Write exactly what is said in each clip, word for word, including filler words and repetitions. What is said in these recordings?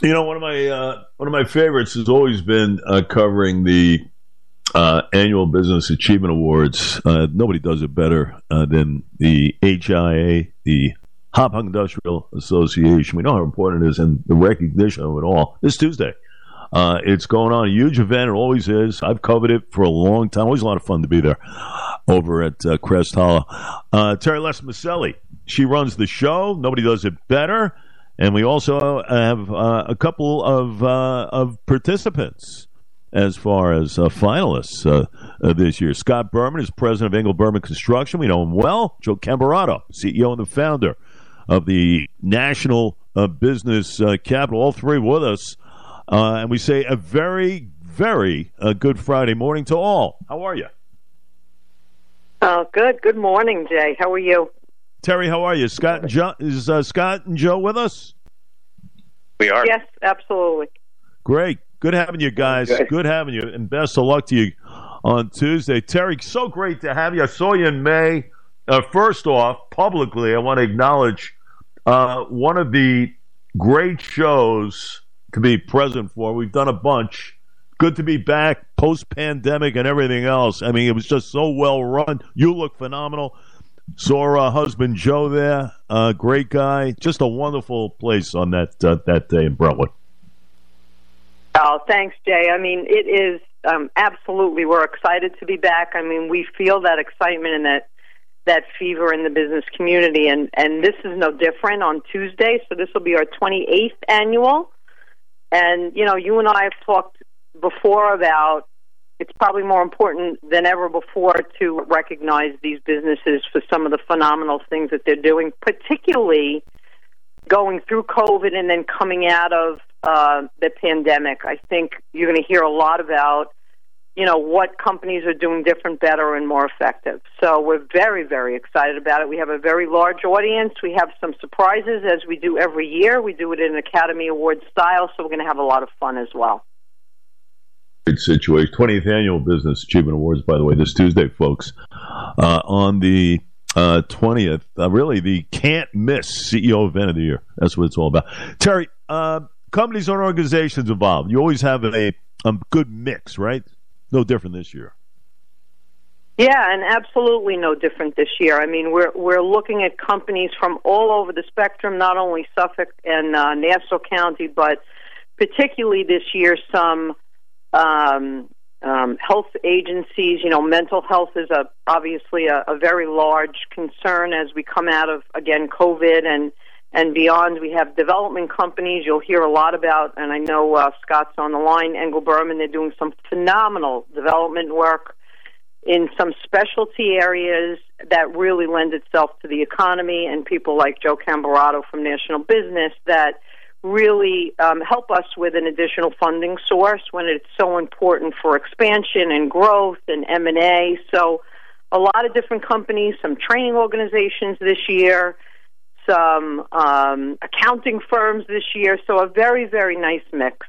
You know, one of my uh, one of my favorites has always been uh, covering the uh, annual Business Achievement Awards. Uh, nobody does it better uh, than the H I A, the Hop Industrial Association. We know how important it is, and the recognition of it all. This Tuesday, uh, it's going on, a huge event. It always is. I've covered it for a long time. Always a lot of fun to be there over at uh, Crest Hollow. Uh, Terry Lesmaselli, she runs the show. Nobody does it better. And we also have uh, a couple of uh, of participants as far as uh, finalists uh, uh, this year. Scott Berman is president of Engel Berman Construction. We know him well. Joe Camerato, C E O and the founder of the National uh, Business uh, Capital. All three with us. Uh, and we say a very, very uh, good Friday morning to all. How are you? Oh, good. Good morning, Jay. How are you? Terry, how are you? Scott and Joe, is uh, Scott and Joe with us? We are. Yes, absolutely. Great. Good having you guys. Okay. Good having you. And best of luck to you on Tuesday. Terry, so great to have you. I saw you in May. Uh, first off, publicly, I want to acknowledge uh, one of the great shows to be present for. We've done a bunch. Good to be back post-pandemic and everything else. I mean, it was just so well run. You look phenomenal. Saw uh, husband Joe there, uh, great guy. Just a wonderful place on that uh, that day in Brentwood. Oh, thanks, Jay. I mean, it is um, absolutely. We're excited to be back. I mean, we feel that excitement and that that fever in the business community, and and this is no different on Tuesday. So this will be our twenty-eighth annual. And you know, you and I have talked before about. It's probably more important than ever before to recognize these businesses for some of the phenomenal things that they're doing, particularly going through COVID and then coming out of uh, the pandemic. I think you're going to hear a lot about, you know, what companies are doing different, better, and more effective. So we're very, very excited about it. We have a very large audience. We have some surprises, as we do every year. We do it in an Academy Award style, so we're going to have a lot of fun as well. Great situation. twentieth Annual Business Achievement Awards, by the way, this Tuesday, folks. Uh, on the uh, twentieth, uh, really the can't-miss C E O event of the year. That's what it's all about. Terry, uh, companies and organizations involved. You always have a, a good mix, right? No different this year. Yeah, and absolutely no different this year. I mean, we're we're looking at companies from all over the spectrum, not only Suffolk and uh, Nassau County, but particularly this year some Um, um, health agencies. You know, mental health is a obviously a, a very large concern as we come out of, again, COVID and, and beyond. We have development companies you'll hear a lot about, and I know uh, Scott's on the line, Engel Berman. They're doing some phenomenal development work in some specialty areas that really lend itself to the economy, and people like Joe Camerato from National Business that really um, help us with an additional funding source when it's so important for expansion and growth and M and A. So a lot of different companies, some training organizations this year, some um, accounting firms this year. So a very, very nice mix.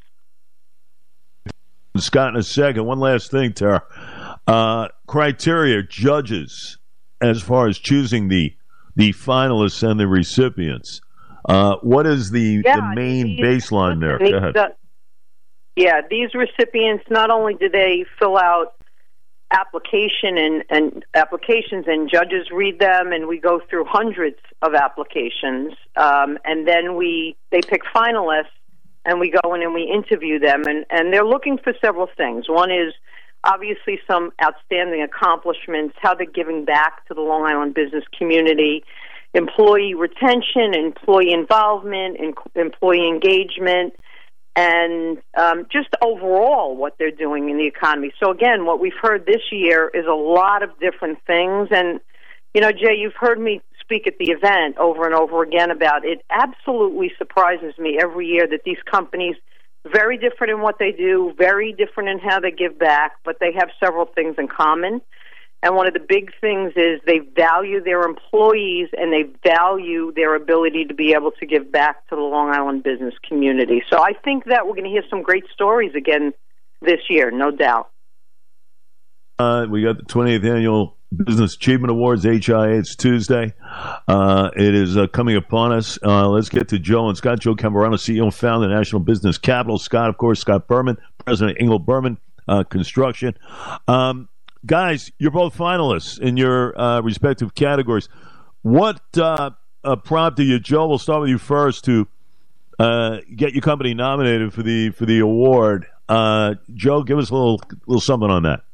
Scott, in a second. One last thing, Tara. Uh, criteria, judges, as far as choosing the the finalists and the recipients. Uh, what is the, yeah, the main these, baseline there? These, Go ahead. uh, yeah, these recipients, not only do they fill out application and, and applications and judges read them, and we go through hundreds of applications, um, and then we they pick finalists, and we go in and we interview them, and, and they're looking for several things. One is obviously some outstanding accomplishments, how they're giving back to the Long Island business community, employee retention, employee involvement, employee engagement, and um, just overall what they're doing in the economy. So again, what we've heard this year is a lot of different things. And, you know, Jay, you've heard me speak at the event over and over again about it. Absolutely surprises me every year that these companies, very different in what they do, very different in how they give back, but they have several things in common. And one of the big things is they value their employees and they value their ability to be able to give back to the Long Island business community. So I think that we're going to hear some great stories again this year, no doubt. Uh, we got the twentieth Annual Business Achievement Awards, H I A. It's Tuesday. Uh, it is uh, coming upon us. Uh, let's get to Joe and Scott. Joe Camberano, C E O and founder of National Business Capital. Scott, of course, Scott Berman, president of Engel Berman uh, Construction. Um, guys, you're both finalists in your uh, respective categories. What uh, uh, prompted you, Joe? We'll start with you first to uh, get your company nominated for the for the award. Uh, Joe, give us a little little something on that.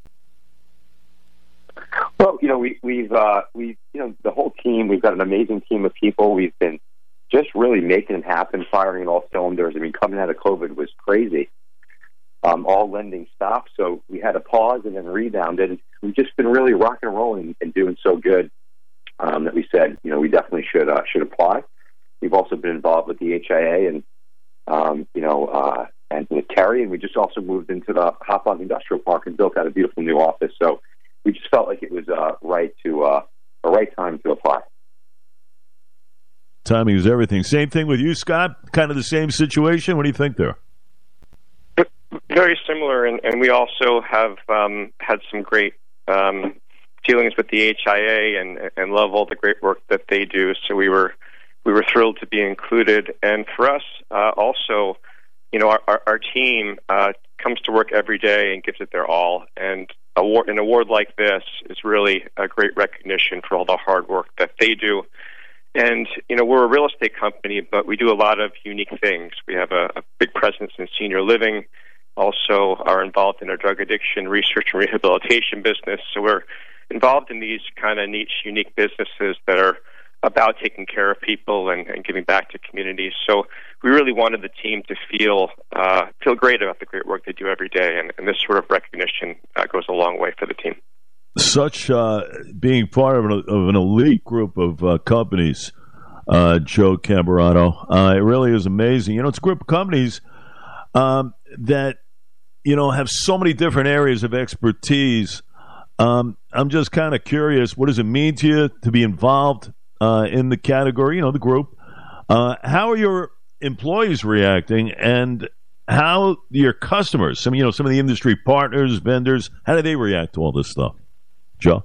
Well, you know, we, we've, uh, we, you know, the whole team, we've got an amazing team of people. We've been just really making it happen, firing on all cylinders. I mean, coming out of COVID was crazy. Um, all lending stopped, so we had to pause and then rebounded. We've just been really rocking and rolling and doing so good um, that we said, you know, we definitely should uh, should apply. We've also been involved with the H I A and, um, you know, uh, and with Terry, and we just also moved into the Hauppauge Industrial Park and built out a beautiful new office. So we just felt like it was uh, right to uh, a right time to apply. Timing is everything. Same thing with you, Scott. Kind of the same situation. What do you think there? Very similar, and, and we also have um, had some great um, dealings with the H I A and, and love all the great work that they do. So we were we were thrilled to be included. And for us, uh, also, you know, our, our, our team uh, comes to work every day and gives it their all. And award, an award like this is really a great recognition for all the hard work that they do. And, you know, we're a real estate company, but we do a lot of unique things. We have a, a big presence in senior living, also are involved in our drug addiction research and rehabilitation business. So we're involved in these kind of niche, unique businesses that are about taking care of people and, and giving back to communities. So we really wanted the team to feel uh, feel great about the great work they do every day, and, and this sort of recognition uh, goes a long way for the team. Such uh, being part of an, of an elite group of uh, companies, uh, Joe Camberano, uh, it really is amazing. You know, it's a group of companies um, that, you know, have so many different areas of expertise. Um, I'm just kind of curious, what does it mean to you to be involved uh, in the category, you know, the group? Uh, how are your employees reacting, and how your customers, some, you know, some of the industry partners, vendors, how do they react to all this stuff? Joe?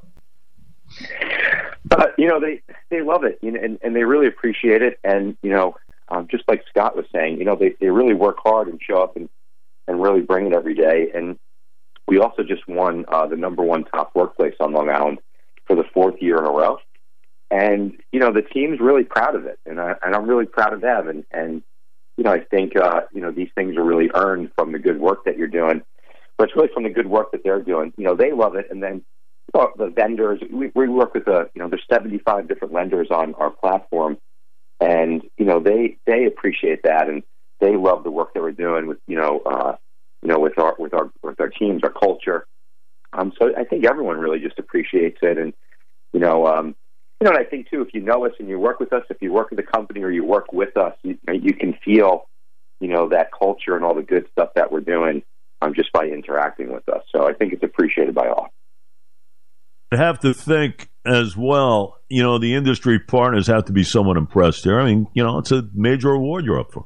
Uh, you know, they, they love it, you know, and, and they really appreciate it. And, you know, um, just like Scott was saying, you know, they, they really work hard and show up and, and really bring it every day. And we also just won uh, the number one top workplace on Long Island for the fourth year in a row. And, you know, the team's really proud of it. And, I, and I'm really proud of them. And, and you know, I think, uh, you know, these things are really earned from the good work that you're doing. But it's really from the good work that they're doing. You know, they love it. And then the vendors, we, we work with, a, you know, there's seventy-five different lenders on our platform. And, you know, they, they appreciate that. And they love the work that we're doing with, you know, uh, you know, with our, with our, with our teams, our culture. Um, so I think everyone really just appreciates it. And, you know, um, you know, and I think too, if you know us and you work with us, if you work with the company or you work with us, you, you can feel, you know, that culture and all the good stuff that we're doing um, just by interacting with us. So I think it's appreciated by all. I have to think as well, you know, the industry partners have to be somewhat impressed here. I mean, you know, it's a major award you're up for.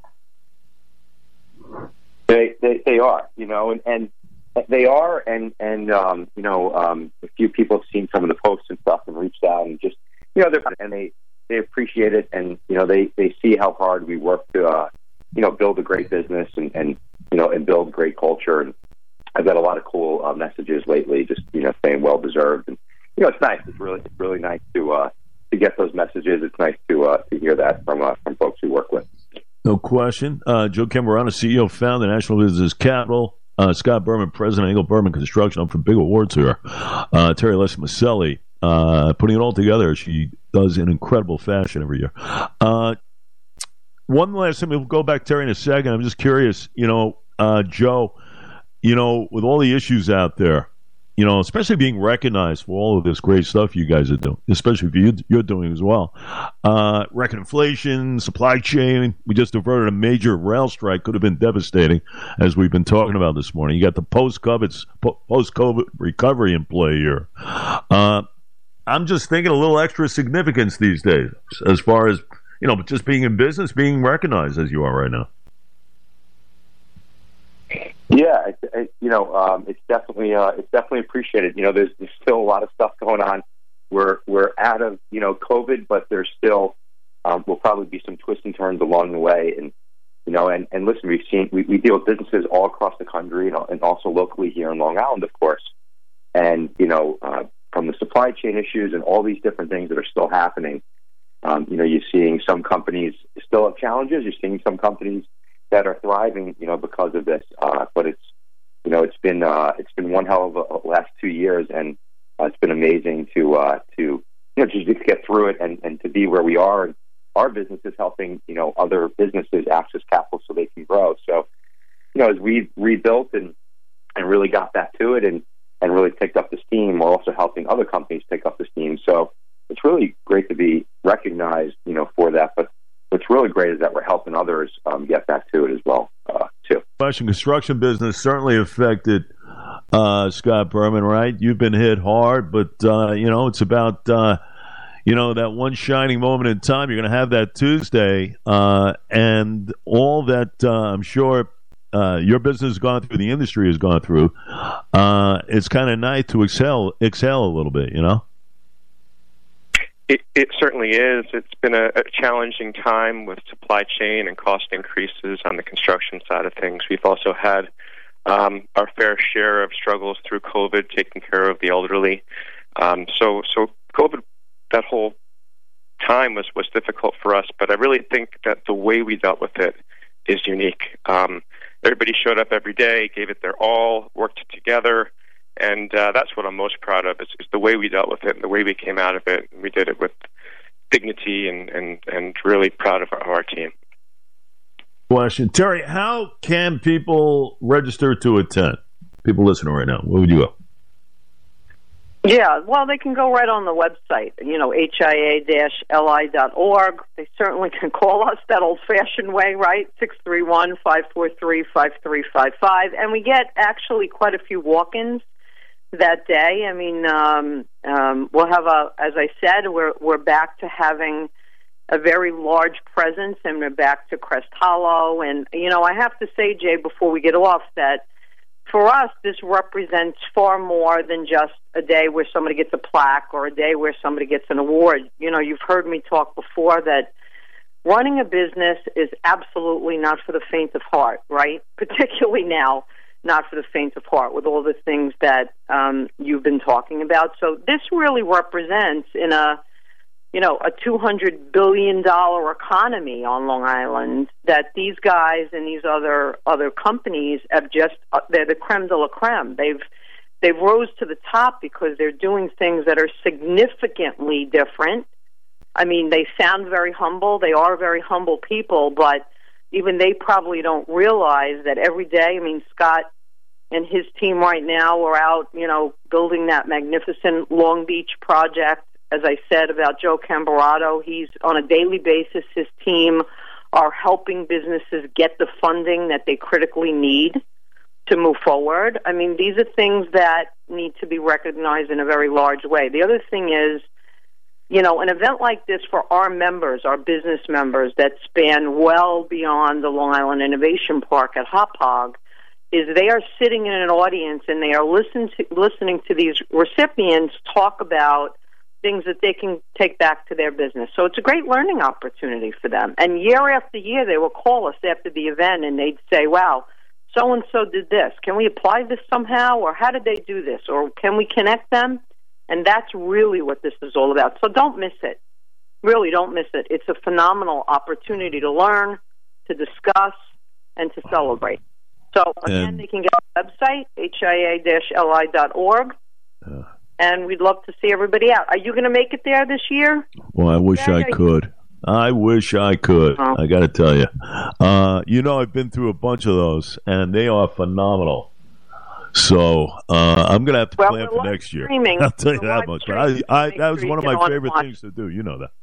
They they, they are, you know, and, and they are, and, and um, you know, um, a few people have seen some of the posts and stuff and reached out and just, you know, they're, and they, they appreciate it, and, you know, they, they see how hard we work to, uh, you know, build a great business and, and, you know, and build great culture. And I've got a lot of cool uh, messages lately, just, you know, saying well-deserved. And, you know, it's nice. It's really, it's really nice to, uh, to get those messages. It's nice to, uh, to hear that from, uh, from folks we work with. No question. Uh, Joe Camberano, C E O, founder, National Business Capital. Uh, Scott Berman, president of Engel Berman Construction. Up for big awards here. Uh, Terry Lesmaselli, uh, putting it all together. She does in incredible fashion every year. Uh, one last thing, we'll go back, Terry, in a second. I'm just curious, you know, uh, Joe, you know, with all the issues out there, you know, especially being recognized for all of this great stuff you guys are doing, especially if you, you're doing as well. Uh, record inflation, supply chain. We just averted a major rail strike. Could have been devastating, as we've been talking about this morning. You got the post-COVID, post-COVID recovery in play here. Uh, I'm just thinking a little extra significance these days as far as, you know, just being in business, being recognized as you are right now. Yeah, I, I, you know, um, it's definitely uh, it's definitely appreciated. You know, there's, there's still a lot of stuff going on. We're we're out of you know COVID, but there's still um, will probably be some twists and turns along the way. And you know, and, and listen, we've seen we, we deal with businesses all across the country, and, and also locally here in Long Island, of course. And you know, uh, from the supply chain issues and all these different things that are still happening, um, you know, you're seeing some companies still have challenges. You're seeing some companies that are thriving, you know, because of this. Uh, but it's, you know, it's been uh, it's been one hell of a last two years, and uh, it's been amazing to uh, to you know just to get through it and, and to be where we are. And our business is helping, you know, other businesses access capital so they can grow. So, you know, as we rebuilt and and really got back to it and and really picked up the steam, we're also helping other companies pick up the steam. So it's really great to be recognized, you know, for that. But what's really great is that we're helping others um, get back to it as well, uh, too. Fashion construction business certainly affected uh, Scott Berman, right? You've been hit hard, but, uh, you know, it's about, uh, you know, that one shining moment in time. You're going to have that Tuesday, uh, and all that uh, I'm sure uh, your business has gone through, the industry has gone through. Uh, it's kind of nice to exhale, exhale a little bit, you know? It, it certainly is. It's been a, a challenging time with supply chain and cost increases on the construction side of things. We've also had um, our fair share of struggles through COVID, taking care of the elderly. Um, so, so COVID, that whole time was, was difficult for us, but I really think that the way we dealt with it is unique. Um, everybody showed up every day, gave it their all, worked together. And uh, that's what I'm most proud of, is, is the way we dealt with it and the way we came out of it. We did it with dignity and, and, and really proud of our, of our team. Question. Terry, how can people register to attend? People listening right now, where would you go? Yeah, well, they can go right on the website, you know, H I A dash L I dot org. They certainly can call us that old-fashioned way, right? six three one, five four three, five three five five. And we get actually quite a few walk-ins that day. I mean, um, um, we'll have a, as I said, we're we're back to having a very large presence, and we're back to Crest Hollow. And, you know, I have to say, Jay, before we get off, that for us, this represents far more than just a day where somebody gets a plaque or a day where somebody gets an award. You know, you've heard me talk before that running a business is absolutely not for the faint of heart, right? Particularly now, not for the faint of heart with all the things that um, you've been talking about. So this really represents in a, you know, a two hundred billion dollars economy on Long Island that these guys and these other other companies have just, uh, they're the creme de la creme. They've, they've rose to the top because they're doing things that are significantly different. I mean, they sound very humble. They are very humble people, but even they probably don't realize that every day, I mean, Scott and his team right now are out, you know, building that magnificent Long Beach project. As I said about Joe Camborato, he's on a daily basis, his team are helping businesses get the funding that they critically need to move forward. I mean, these are things that need to be recognized in a very large way. The other thing is, you know, an event like this for our members, our business members that span well beyond the Long Island Innovation Park at Hop Hog, is they are sitting in an audience and they are listen to, listening to these recipients talk about things that they can take back to their business. So it's a great learning opportunity for them. And year after year, they will call us after the event and they'd say, wow, so-and-so did this. Can we apply this somehow? Or how did they do this? Or can we connect them? And that's really what this is all about. So don't miss it. Really don't miss it. It's a phenomenal opportunity to learn, to discuss, and to celebrate. So, again, and they can get our website, H I A dash L I dot org. Uh. And we'd love to see everybody out. Are you going to make it there this year? Well, I wish yeah, I yeah. could. I wish I could. Oh. I got to tell you. Uh, you know, I've been through a bunch of those, and they are phenomenal. So uh, I'm going to have to well, plan for next year. Streaming. I'll tell you that much. But I, I, that was one of my favorite things to do. You know that.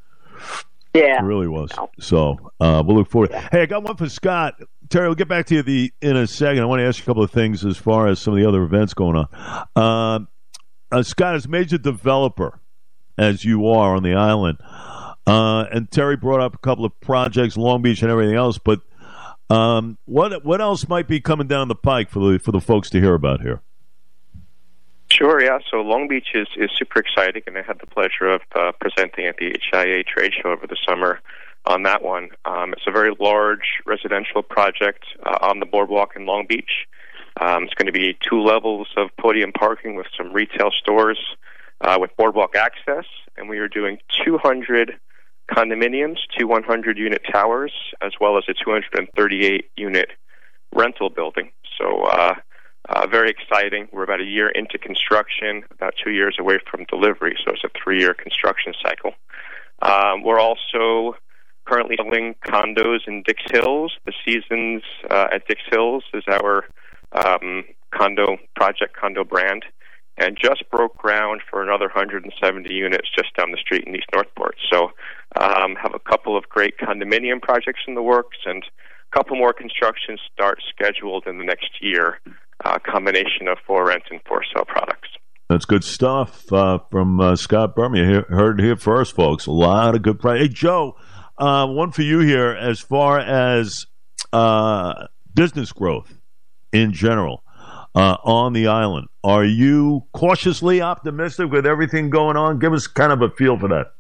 Yeah. It really was. No. So uh, we'll look forward. Yeah. Hey, I got one for Scott. Terry, we'll get back to you the, in a second. I want to ask you a couple of things as far as some of the other events going on. Uh, Uh, Scott, as major developer, as you are on the island, uh, and Terry brought up a couple of projects, Long Beach and everything else, but Um, what what else might be coming down the pike for the for the folks to hear about here? Sure, yeah. So Long Beach is, is super exciting, and I had the pleasure of uh, presenting at the H I A trade show over the summer on that one. Um, it's a very large residential project uh, on the boardwalk in Long Beach. Um, it's going to be two levels of podium parking with some retail stores uh, with boardwalk access, and we are doing two hundred condominiums, two one hundred unit towers, as well as a two hundred thirty-eight unit rental building. So uh, uh, very exciting. We're about a year into construction, about two years away from delivery, so it's a three-year construction cycle. Um, we're also currently selling condos in Dix Hills. The Seasons uh, at Dix Hills is our um, condo project, condo brand, and just broke ground for another one hundred seventy units just down the street in East Northport. So um, have a couple of great condominium projects in the works and a couple more construction starts scheduled in the next year, a combination of for rent and for sale products. That's good stuff uh, from uh, Scott Berman. You heard it here first, folks. A lot of good price. Hey, Joe, uh, one for you here as far as uh, business growth in general uh, on the island. Are you cautiously optimistic with everything going on? Give us kind of a feel for that.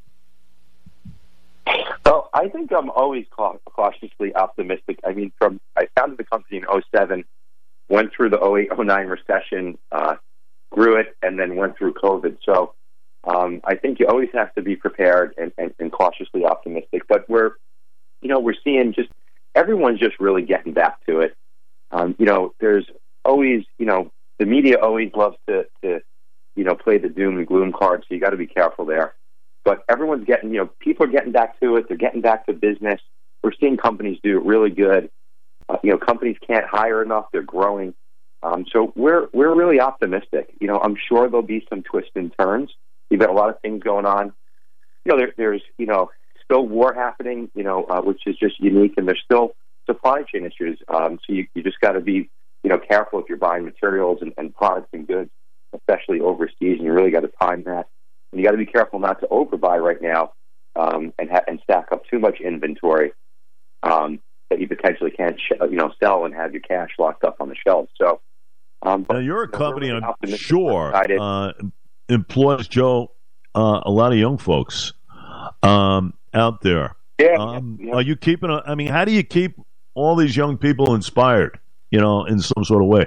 Well, I think I'm always cautiously optimistic. I mean, from I founded the company in oh seven, went through the oh eight oh nine recession, uh, grew it, and then went through COVID. So um, I think you always have to be prepared and, and, and cautiously optimistic. But we're, you know, we're seeing just everyone's just really getting back to it. Um, you know, there's always, you know, the media always loves to, to, you know, play the doom and gloom card. So you got to be careful there. But everyone's getting, you know, people are getting back to it. They're getting back to business. We're seeing companies do it really good. Uh, you know, companies can't hire enough. They're growing. Um, so we're we're really optimistic. You know, I'm sure there'll be some twists and turns. You've got a lot of things going on. You know, there, there's, you know, still war happening, you know, uh, which is just unique. And there's still supply chain issues. Um, so you, you just got to be, you know, careful if you're buying materials and, and products and goods, especially overseas. And you really got to time that. And you got to be careful not to overbuy right now um, and ha- and stack up too much inventory um, that you potentially can't, sh- you know, sell and have your cash locked up on the shelves. So, um, but, now you're a you know, company, really I'm sure, uh, employs Joe uh, a lot of young folks um, out there. Yeah, um, yeah, yeah. Are you keeping? A, I mean, how do you keep all these young people inspired? You know, in some sort of way.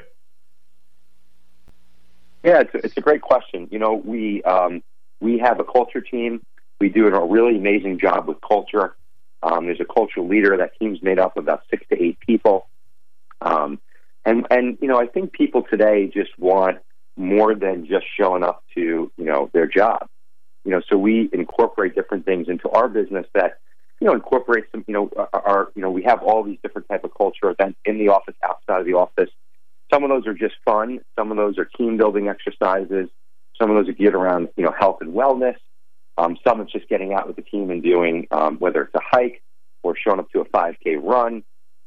Yeah, it's a, it's a great question. You know, we. Um, We have a culture team. We do a really amazing job with culture. Um, there's a cultural leader. That team's made up of about six to eight people. Um, and, and, you know, I think people today just want more than just showing up to, you know, their job. You know, so we incorporate different things into our business that, you know, incorporate some, you know, our, you know, we have all these different type of culture events in the office, outside of the office. Some of those are just fun. Some of those are team building exercises. Some of those are geared around, you know, health and wellness. Um, some it's just getting out with the team and doing, um, whether it's a hike or showing up to a five K run.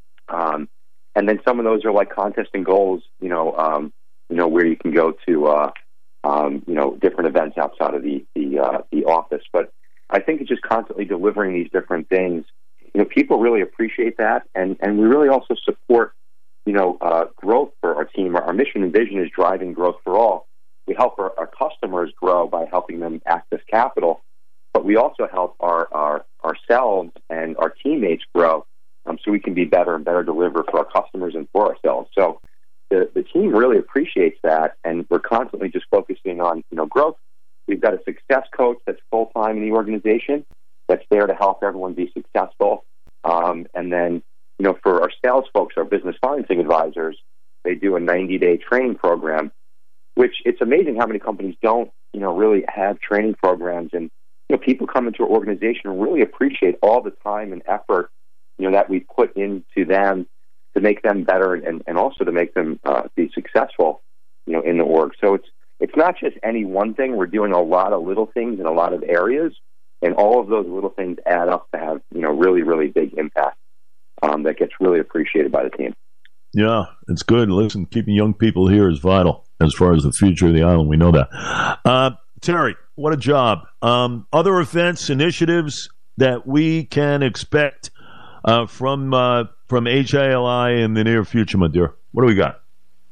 Um, and then some of those are like contests and goals, you know, um, you know, where you can go to, uh, um, you know, different events outside of the the, uh, the office. But I think it's just constantly delivering these different things. You know, people really appreciate that, and and we really also support, you know, uh, growth for our team. Our, our mission and vision is driving growth for all. We help our, our customers grow by helping them access capital, but we also help our, our ourselves and our teammates grow, um, so we can be better and better deliver for our customers and for ourselves. So the, the team really appreciates that, and we're constantly just focusing on, you know, growth. We've got a success coach that's full time in the organization that's there to help everyone be successful. Um, and then, you know, for our sales folks, our business financing advisors, they do a ninety day training program. Which it's amazing how many companies don't, you know, really have training programs. And, you know, people come into our organization and really appreciate all the time and effort, you know, that we put into them to make them better and, and also to make them uh, be successful, you know, in the org. So it's it's not just any one thing. We're doing a lot of little things in a lot of areas, and all of those little things add up to have, you know, really, really big impact um, that gets really appreciated by the team. Yeah, it's good. Listen, keeping young people here is vital as far as the future of the island. We know that. Uh, Terry, what a job. Um, other events, initiatives that we can expect uh, from uh, from H I L I in the near future, my dear? What do we got?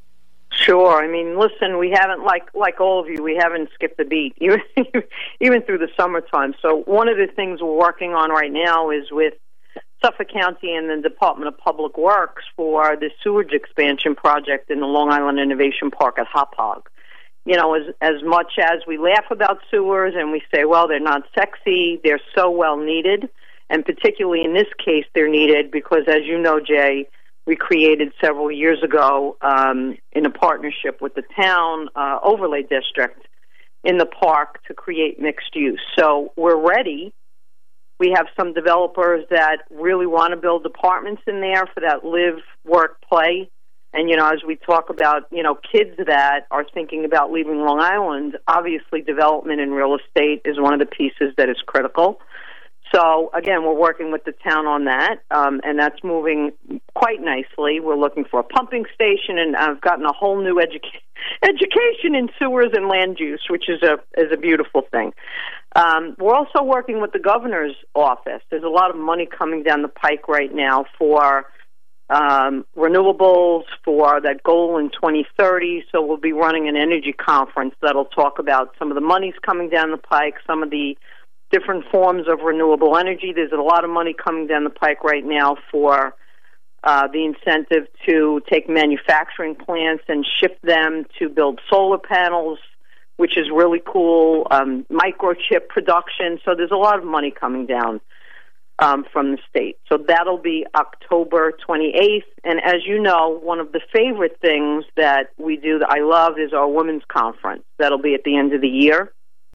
Sure. I mean, listen, we haven't, like like all of you, we haven't skipped a beat, even, even through the summertime. So one of the things we're working on right now is with Suffolk County and the Department of Public Works for the sewage expansion project in the Long Island Innovation Park at Hauppauge. You know, as as much as we laugh about sewers and we say, well, they're not sexy, they're so well needed, and particularly in this case, they're needed because, as you know, Jay, we created several years ago um, in a partnership with the town uh, overlay district in the park to create mixed use. So we're ready. We have some developers that really want to build apartments in there for that live, work, play. And, you know, as we talk about, you know, kids that are thinking about leaving Long Island, obviously development in real estate is one of the pieces that is critical. So, again, we're working with the town on that, um, and that's moving quite nicely. We're looking for a pumping station, and I've gotten a whole new educa- education in sewers and land use, which is a is a beautiful thing. Um, we're also working with the governor's office. There's a lot of money coming down the pike right now for um, renewables, for that goal in twenty thirty. So we'll be running an energy conference that'll talk about some of the monies coming down the pike, some of the different forms of renewable energy. There's a lot of money coming down the pike right now for uh, the incentive to take manufacturing plants and shift them to build solar panels, which is really cool, um, microchip production. So there's a lot of money coming down um, from the state. So that'll be October twenty-eighth. And as you know, one of the favorite things that we do that I love is our women's conference. That'll be at the end of the year.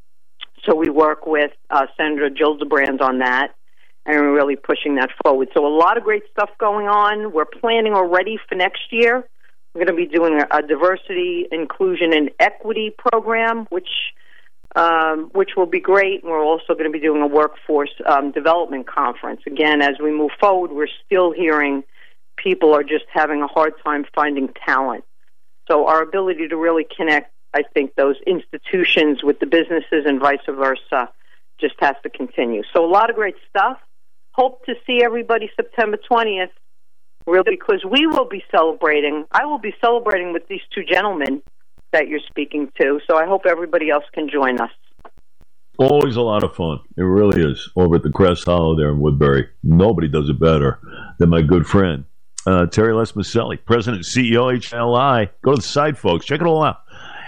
So we work with uh, Senator Gillibrand on that, and we're really pushing that forward. So a lot of great stuff going on. We're planning already for next year. We're going to be doing a, a diversity, inclusion, and equity program, which um, which will be great. And we're also going to be doing a workforce um, development conference. Again, as we move forward, we're still hearing people are just having a hard time finding talent. So our ability to really connect, I think, those institutions with the businesses and vice versa just has to continue. So a lot of great stuff. Hope to see everybody September twentieth, really, because we will be celebrating. I will be celebrating with these two gentlemen that you're speaking to, so I hope everybody else can join us. Always a lot of fun. It really is. Over at the Crest Hollow there in Woodbury. Nobody does it better than my good friend, uh, Terry Lesmaselli, President and C E O, H I L I. Go to the site, folks. Check it all out.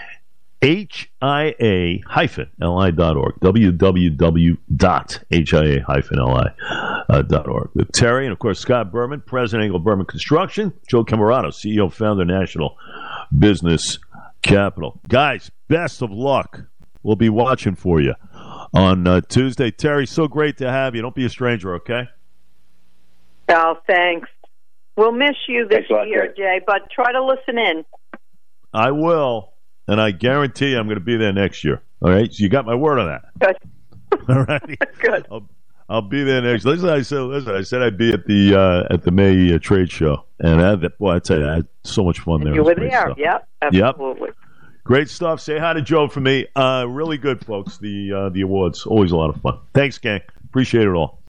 H I A L I dot org, w w w dot H I A L I dot org. With Terry and, of course, Scott Berman, President, Engel Berman Construction, Joe Camerato, C E O, Founder, National Business Capital. Guys, best of luck. We'll be watching for you on uh, Tuesday. Terry, so great to have you. Don't be a stranger, okay? Oh, thanks. We'll miss you this Thanks year, lot, Jay, but try to listen in. I will. And I guarantee you I'm going to be there next year. All right? So you got my word on that. Good. All right? Good. I'll, I'll be there next. Listen, I said, listen, I said I'd be at the uh, at the May uh, trade show. And I had, boy, I tell you, I had so much fun there. You were there. there. Yep. Absolutely. Yep. Great stuff. Say hi to Joe for me. Uh, really good, folks. The, uh, the awards. Always a lot of fun. Thanks, gang. Appreciate it all.